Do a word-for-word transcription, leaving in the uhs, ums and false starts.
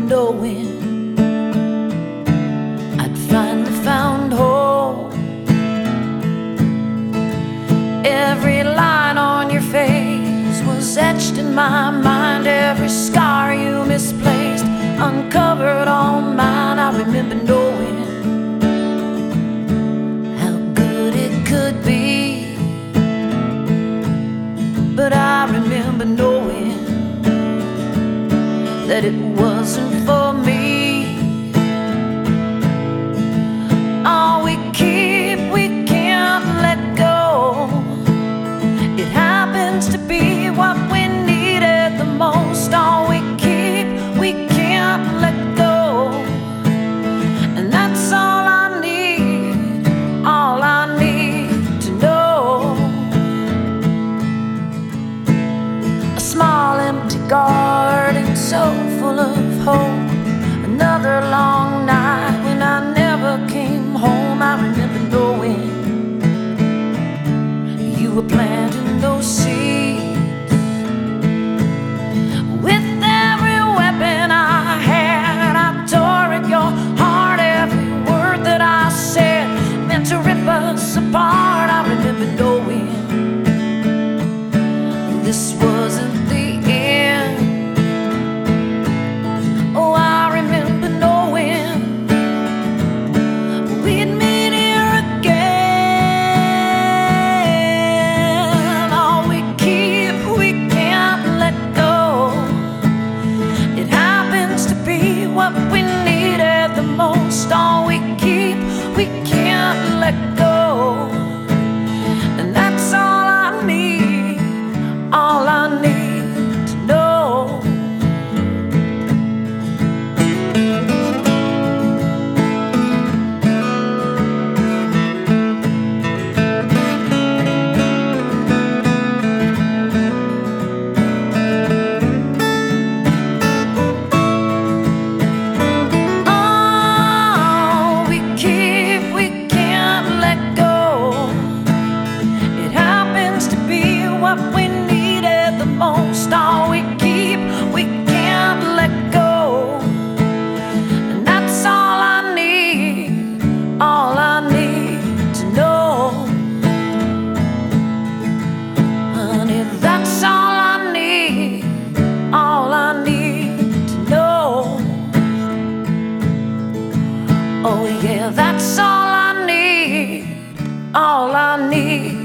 knowing I'd finally found home. Every line on your face was etched in my mind. Every scar you misplaced uncovered on mine. I remember knowing how good it could be, but I remember knowing that it wasn't for me. All we keep, we can't let go. It happens to be what we needed the most. All we keep, we can't let go. And that's all I need, all I need to know. A small empty garden so full of hope. Another long night when I never came home. I remember knowing you were planting those seeds. With every weapon I had, I tore at your heart. Every word that I said meant to rip us apart. I remember knowing this wasn't the end. Oh, I remember knowing we'd meet here again. All we keep, we can't let go. It happens to be what we needed the most. All we keep, we can't let go. And that's all I need, all I need to know. All we keep, we can't let go. It happens to be what we needed the most. All we keep, we can't let go. And that's all I need, all I need to know. Honey, that's all I need, all I need to know. Oh yeah, that's all I need, all I need